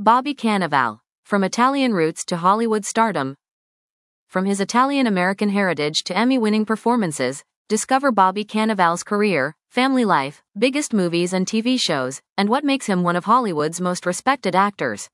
Bobby Cannavale. From Italian roots to Hollywood stardom. From his Italian-American heritage to Emmy-winning performances, discover Bobby Cannavale's career, family life, biggest movies and TV shows, and what makes him one of Hollywood's most respected actors.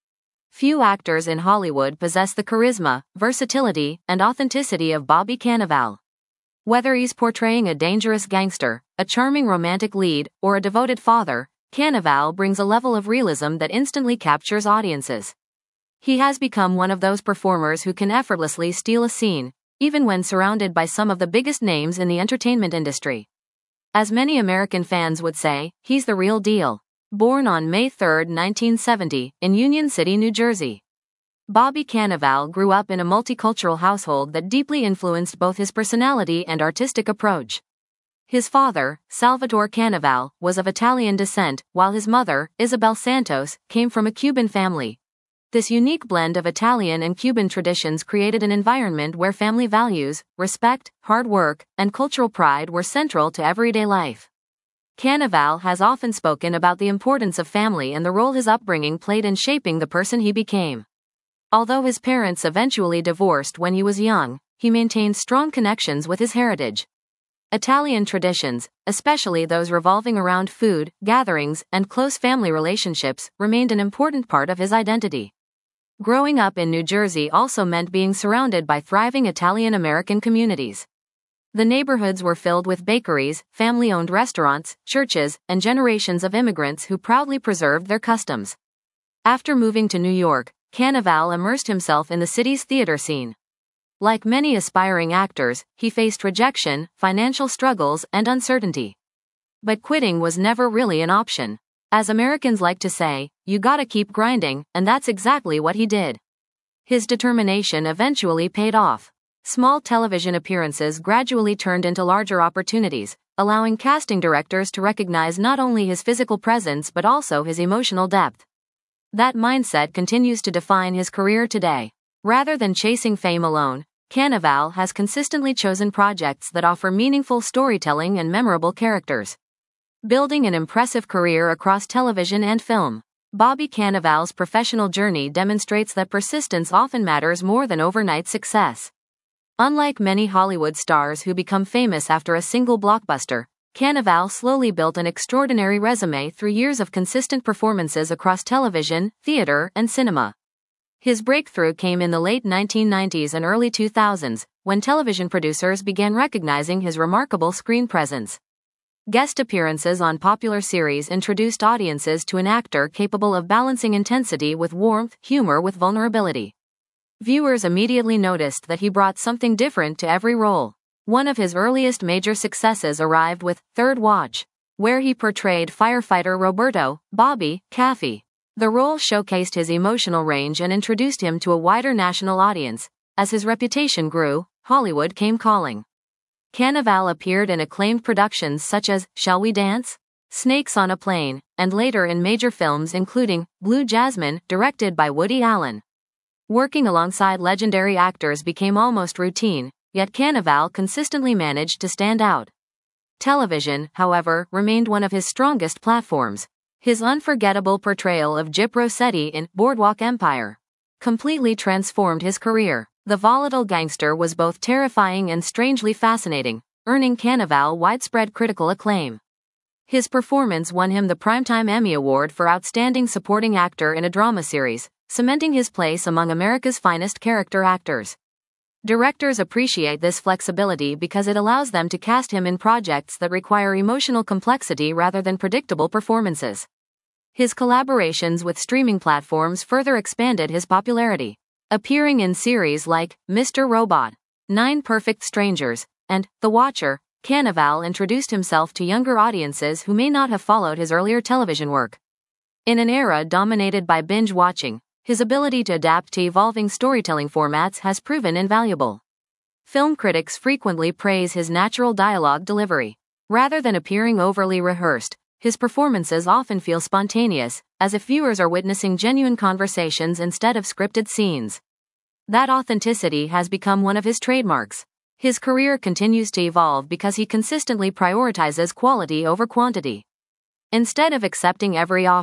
Few actors in Hollywood possess the charisma, versatility, and authenticity of Bobby Cannavale. Whether he's portraying a dangerous gangster, a charming romantic lead, or a devoted father, Cannavale brings a level of realism that instantly captures audiences. He has become one of those performers who can effortlessly steal a scene, even when surrounded by some of the biggest names in the entertainment industry. As many American fans would say, he's the real deal. Born on May 3, 1970, in Union City, New Jersey, Bobby Cannavale grew up in a multicultural household that deeply influenced both his personality and artistic approach. His father, Salvatore Cannavale, was of Italian descent, while his mother, Isabel Santos, came from a Cuban family. This unique blend of Italian and Cuban traditions created an environment where family values, respect, hard work, and cultural pride were central to everyday life. Cannavale has often spoken about the importance of family and the role his upbringing played in shaping the person he became. Although his parents eventually divorced when he was young, he maintained strong connections with his heritage. Italian traditions, especially those revolving around food, gatherings, and close family relationships, remained an important part of his identity. Growing up in New Jersey also meant being surrounded by thriving Italian-American communities. The neighborhoods were filled with bakeries, family-owned restaurants, churches, and generations of immigrants who proudly preserved their customs. After moving to New York, Cannavale immersed himself in the city's theater scene. Like many aspiring actors, he faced rejection, financial struggles, and uncertainty. But quitting was never really an option. As Americans like to say, you gotta keep grinding, and that's exactly what he did. His determination eventually paid off. Small television appearances gradually turned into larger opportunities, allowing casting directors to recognize not only his physical presence but also his emotional depth. That mindset continues to define his career today. Rather than chasing fame alone, Cannavale has consistently chosen projects that offer meaningful storytelling and memorable characters. Building an impressive career across television and film, Bobby Cannavale's professional journey demonstrates that persistence often matters more than overnight success. Unlike many Hollywood stars who become famous after a single blockbuster, Cannavale slowly built an extraordinary resume through years of consistent performances across television, theater, and cinema. His breakthrough came in the late 1990s and early 2000s, when television producers began recognizing his remarkable screen presence. Guest appearances on popular series introduced audiences to an actor capable of balancing intensity with warmth, humor with vulnerability. Viewers immediately noticed that he brought something different to every role. One of his earliest major successes arrived with Third Watch, where he portrayed firefighter Roberto "Bobby" Caffey. The role showcased his emotional range and introduced him to a wider national audience. As his reputation grew, Hollywood came calling. Cannavale appeared in acclaimed productions such as Shall We Dance?, Snakes on a Plane, and later in major films including Blue Jasmine, directed by Woody Allen. Working alongside legendary actors became almost routine, yet Cannavale consistently managed to stand out. Television, however, remained one of his strongest platforms. His unforgettable portrayal of Gyp Rossetti in Boardwalk Empire completely transformed his career. The volatile gangster was both terrifying and strangely fascinating, earning Cannavale widespread critical acclaim. His performance won him the Primetime Emmy Award for Outstanding Supporting Actor in a Drama Series, cementing his place among America's finest character actors. Directors appreciate this flexibility because it allows them to cast him in projects that require emotional complexity rather than predictable performances. His collaborations with streaming platforms further expanded his popularity. Appearing in series like Mr. Robot, 9 Perfect Strangers, and The Watcher, Cannavale introduced himself to younger audiences who may not have followed his earlier television work. In an era dominated by binge watching, his ability to adapt to evolving storytelling formats has proven invaluable. Film critics frequently praise his natural dialogue delivery. Rather than appearing overly rehearsed, his performances often feel spontaneous, as if viewers are witnessing genuine conversations instead of scripted scenes. That authenticity has become one of his trademarks. His career continues to evolve because he consistently prioritizes quality over quantity. Instead of accepting every offer,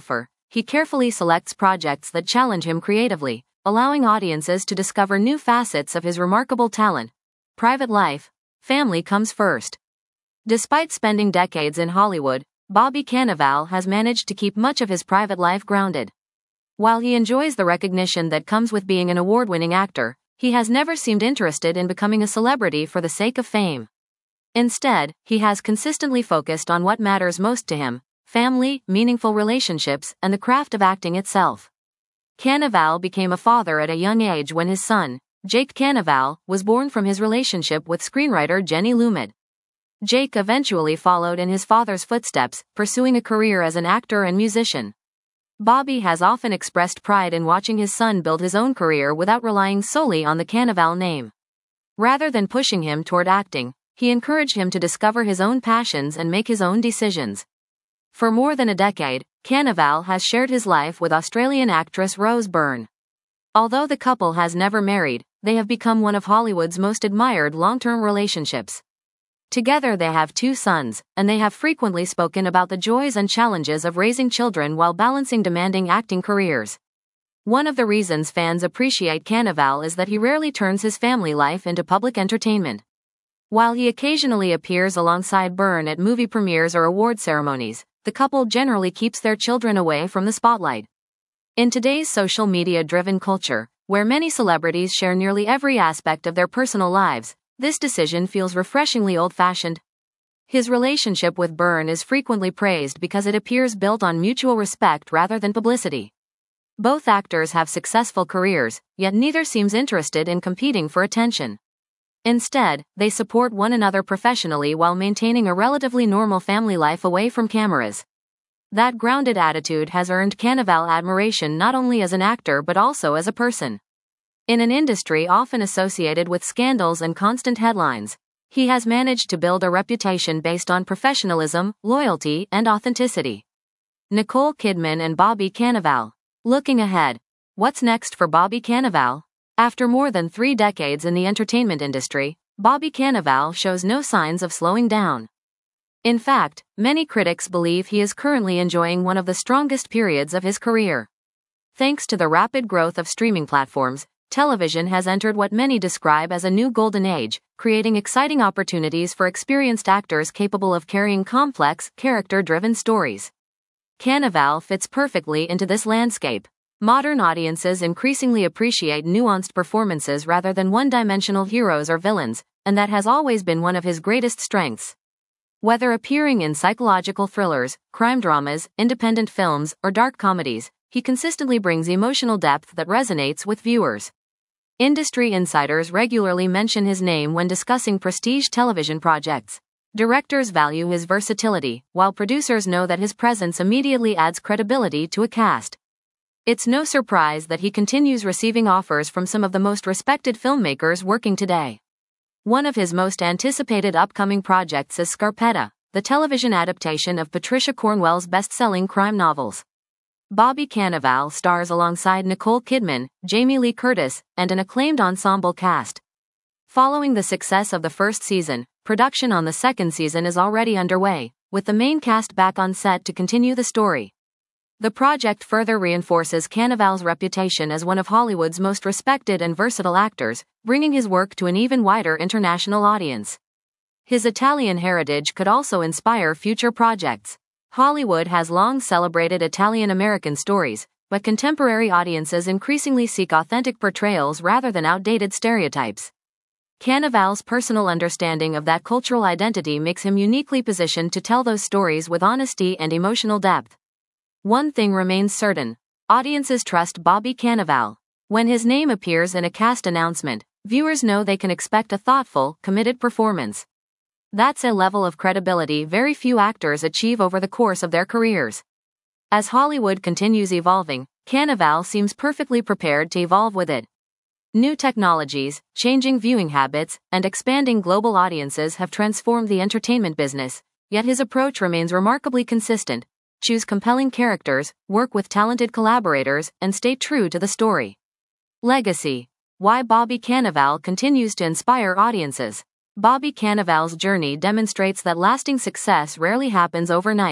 he carefully selects projects that challenge him creatively, allowing audiences to discover new facets of his remarkable talent. Private life. Family comes first. Despite spending decades in Hollywood, Bobby Cannavale has managed to keep much of his private life grounded. While he enjoys the recognition that comes with being an award-winning actor, he has never seemed interested in becoming a celebrity for the sake of fame. Instead, he has consistently focused on what matters most to him: family, meaningful relationships, and the craft of acting itself. Cannavale became a father at a young age when his son, Jake Cannavale, was born from his relationship with screenwriter Jenny Lumet. Jake eventually followed in his father's footsteps, pursuing a career as an actor and musician. Bobby has often expressed pride in watching his son build his own career without relying solely on the Cannavale name. Rather than pushing him toward acting, he encouraged him to discover his own passions and make his own decisions. For more than a decade, Cannavale has shared his life with Australian actress Rose Byrne. Although the couple has never married, they have become one of Hollywood's most admired long-term relationships. Together they have 2 sons, and they have frequently spoken about the joys and challenges of raising children while balancing demanding acting careers. One of the reasons fans appreciate Cannavale is that he rarely turns his family life into public entertainment. While he occasionally appears alongside Byrne at movie premieres or award ceremonies, the couple generally keeps their children away from the spotlight. In today's social media-driven culture, where many celebrities share nearly every aspect of their personal lives, this decision feels refreshingly old-fashioned. His relationship with Byrne is frequently praised because it appears built on mutual respect rather than publicity. Both actors have successful careers, yet neither seems interested in competing for attention. Instead, they support one another professionally while maintaining a relatively normal family life away from cameras. That grounded attitude has earned Cannavale admiration not only as an actor but also as a person. In an industry often associated with scandals and constant headlines, he has managed to build a reputation based on professionalism, loyalty, and authenticity. Nicole Kidman and Bobby Cannavale. Looking ahead. What's next for Bobby Cannavale? After more than 3 decades in the entertainment industry, Bobby Cannavale shows no signs of slowing down. In fact, many critics believe he is currently enjoying one of the strongest periods of his career. Thanks to the rapid growth of streaming platforms, television has entered what many describe as a new golden age, creating exciting opportunities for experienced actors capable of carrying complex, character-driven stories. Cannavale fits perfectly into this landscape. Modern audiences increasingly appreciate nuanced performances rather than one-dimensional heroes or villains, and that has always been one of his greatest strengths. Whether appearing in psychological thrillers, crime dramas, independent films, or dark comedies, he consistently brings emotional depth that resonates with viewers. Industry insiders regularly mention his name when discussing prestige television projects. Directors value his versatility, while producers know that his presence immediately adds credibility to a cast. It's no surprise that he continues receiving offers from some of the most respected filmmakers working today. One of his most anticipated upcoming projects is Scarpetta, the television adaptation of Patricia Cornwell's best-selling crime novels. Bobby Cannavale stars alongside Nicole Kidman, Jamie Lee Curtis, and an acclaimed ensemble cast. Following the success of the first season, production on the second season is already underway, with the main cast back on set to continue the story. The project further reinforces Cannavale's reputation as one of Hollywood's most respected and versatile actors, bringing his work to an even wider international audience. His Italian heritage could also inspire future projects. Hollywood has long celebrated Italian-American stories, but contemporary audiences increasingly seek authentic portrayals rather than outdated stereotypes. Cannavale's personal understanding of that cultural identity makes him uniquely positioned to tell those stories with honesty and emotional depth. One thing remains certain: audiences trust Bobby Cannavale. When his name appears in a cast announcement, viewers know they can expect a thoughtful, committed performance. That's a level of credibility very few actors achieve over the course of their careers. As Hollywood continues evolving, Cannavale seems perfectly prepared to evolve with it. New technologies, changing viewing habits, and expanding global audiences have transformed the entertainment business, yet his approach remains remarkably consistent: choose compelling characters, work with talented collaborators, and stay true to the story. Legacy. Why Bobby Cannavale continues to inspire audiences. Bobby Cannavale's journey demonstrates that lasting success rarely happens overnight.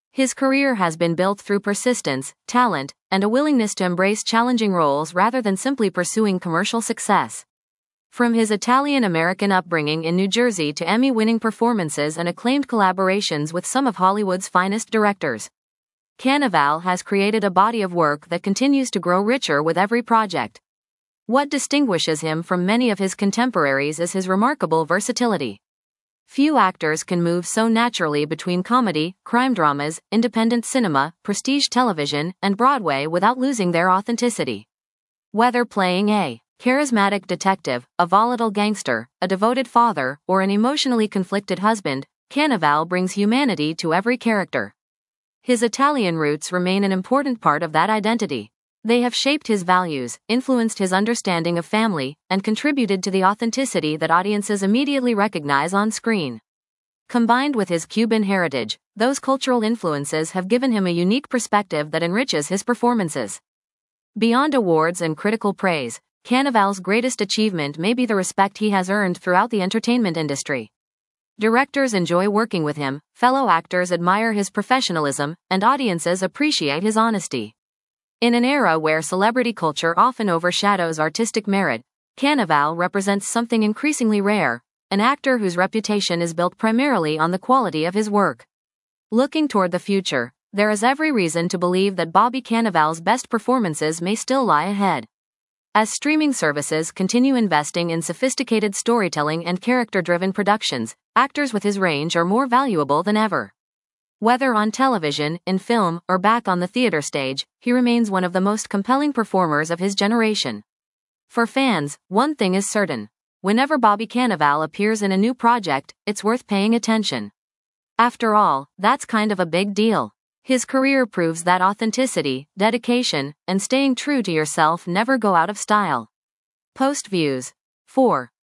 His career has been built through persistence, talent, and a willingness to embrace challenging roles rather than simply pursuing commercial success. From his Italian-American upbringing in New Jersey to Emmy-winning performances and acclaimed collaborations with some of Hollywood's finest directors, Cannavale has created a body of work that continues to grow richer with every project. What distinguishes him from many of his contemporaries is his remarkable versatility. Few actors can move so naturally between comedy, crime dramas, independent cinema, prestige television, and Broadway without losing their authenticity. Whether playing a charismatic detective, a volatile gangster, a devoted father, or an emotionally conflicted husband, Cannavale brings humanity to every character. His Italian roots remain an important part of that identity. They have shaped his values, influenced his understanding of family, and contributed to the authenticity that audiences immediately recognize on screen. Combined with his Cuban heritage, those cultural influences have given him a unique perspective that enriches his performances. Beyond awards and critical praise, Cannavale's greatest achievement may be the respect he has earned throughout the entertainment industry. Directors enjoy working with him, fellow actors admire his professionalism, and audiences appreciate his honesty. In an era where celebrity culture often overshadows artistic merit, Cannavale represents something increasingly rare, an actor whose reputation is built primarily on the quality of his work. Looking toward the future, there is every reason to believe that Bobby Cannavale's best performances may still lie ahead. As streaming services continue investing in sophisticated storytelling and character-driven productions, actors with his range are more valuable than ever. Whether on television, in film, or back on the theater stage, he remains one of the most compelling performers of his generation. For fans, one thing is certain. Whenever Bobby Cannavale appears in a new project, it's worth paying attention. After all, that's kind of a big deal. His career proves that authenticity, dedication, and staying true to yourself never go out of style. Post views. 4.